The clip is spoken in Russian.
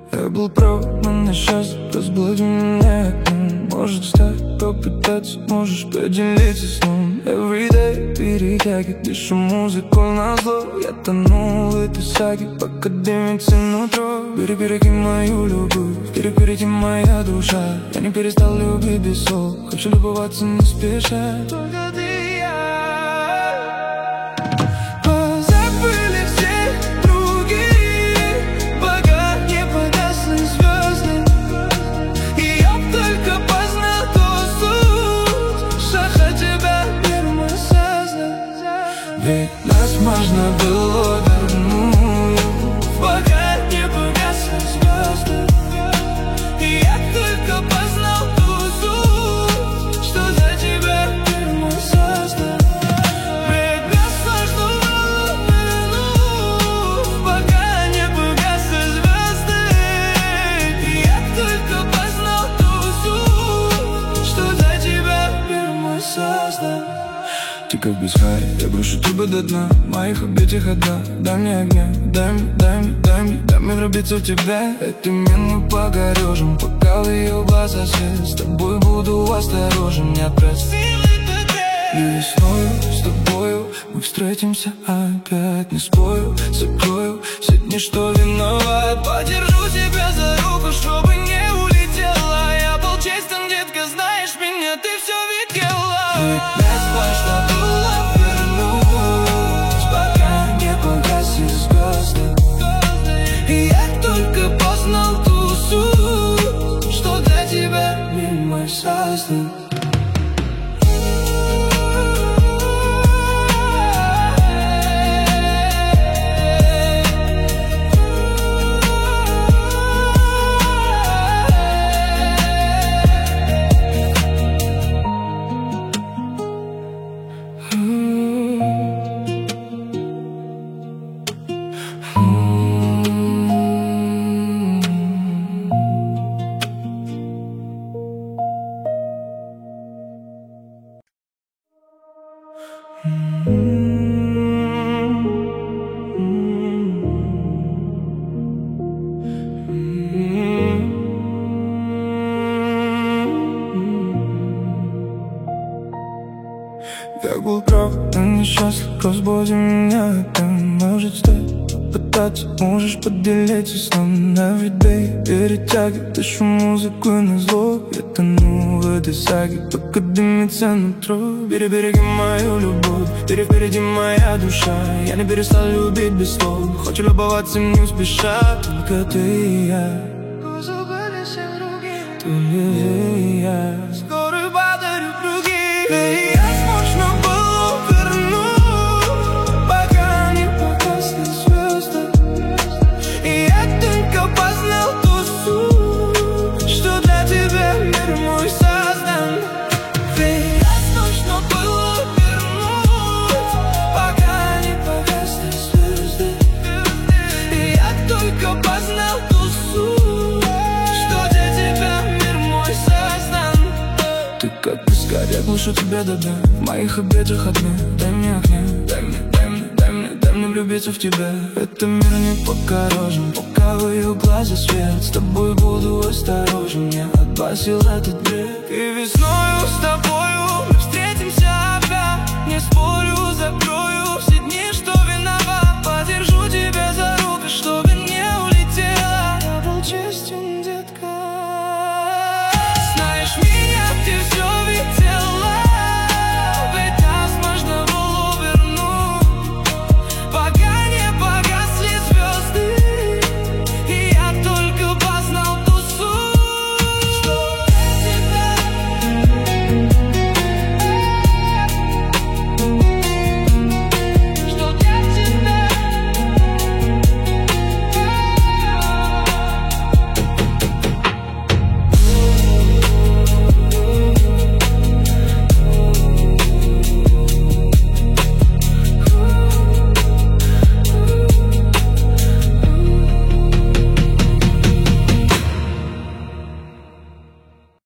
Я был прав, но несчастлив, разбуди меня. Может встать, попытаться, можешь поделиться сном. Everyday перетягивает, дышу музыку назло. Я тону в этой саге, пока дымится нутро. Береги мою любовь, береги моя душа. Я не перестал любить без слов, хочу любоваться не спеша. Только ты и я. Позабыли все другие, пока не погасли звезды. И я только познал ту суть, что тебя мир мой создал. Ведь нас можно было вернуть, пока не погасли звезды. И я только познал ту суть, что за тебя мир мой создал. Ведь нас можно было вернуть, пока не погасли звезды. И я только познал ту суть, что за тебя мир мой создал. Ты как без хари, я брошу тебя до дна моих объятиях одна. Дай мне огня, дай мне влюбиться в тебя. Этой минуты погорежим, пока в ее глаза свет. С тобой буду осторожен, не отпросил. И весною с тобою мы встретимся опять. Не спорю, закрою все дни, что виноват. Подержу тебя за руку, чтобы не улетела. Я был честен, детка, знаешь меня, ты все видела. Ведь нас можно было вернуть, пока не погасли звезды. И я только познал ту суть, что для тебя мир мой создан. Я был прав, но несчастлив, разбуди меня. Ты может встать, попытаться, можешь поделиться сном. Everyday перетягивает, дышу музыку назло. Я тону в этой саге, пока дымится нутро. Береги мою любовь, впереди моя душа. Я не перестал любить без слов, хочу любоваться не спеша. Только ты и я, ты и я. Скоро подарю другие. Можно было вернуть, пока не погасли звезды. И я только познал ту суть, что для тебя мир мой создан. Ведь нас нужно было вернуть, пока не погасли звезды. И я только познал ту суть, что для тебя мир мой создан. Ты как пескарь, я глушу тебя до дна в моих объятиях одна. Дай мне огня, дай мне влюбиться в тебя. Это мир не покорежен, пока в ее глаза свет. С тобой буду осторожен, я отбросил этот бред.